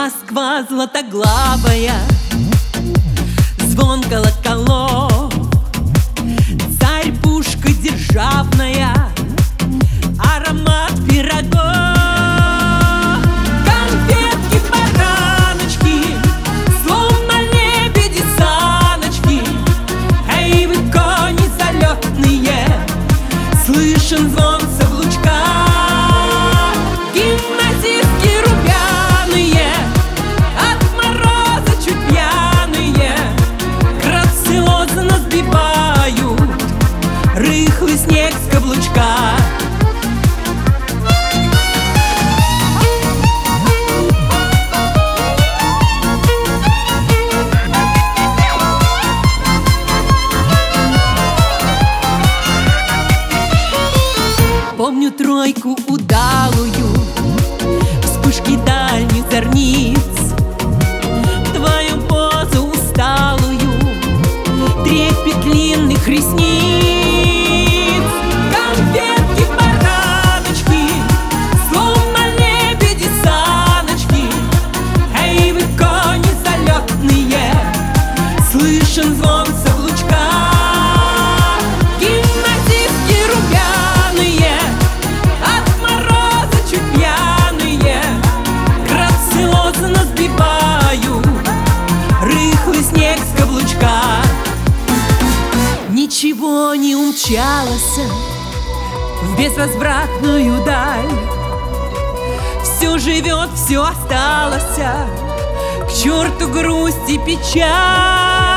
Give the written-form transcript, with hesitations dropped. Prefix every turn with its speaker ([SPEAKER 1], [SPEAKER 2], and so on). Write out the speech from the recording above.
[SPEAKER 1] Москва златоглавая, звон колоколов, царь пушка державная, аромат пирогов, конфетки, бараночки, словно лебеди саночки. Эй, вы кони залетные, слышен звон саблучка. Гимназистки румяные, от мороза чуть пьяные, грациозно сбивают рыхлый снег с каблучка. Помню тройку удалую, вспышки дальних зорниц, твою позу усталую, трепет длинных ресниц. Конфетки, бараночки, словно лебеди саночки. Эй, вы кони залетные, слышен звон саблучка. Снег с каблучка. Ничего не умчалось в безвозвратную даль, все живет, все осталось, к черту грусть и печаль.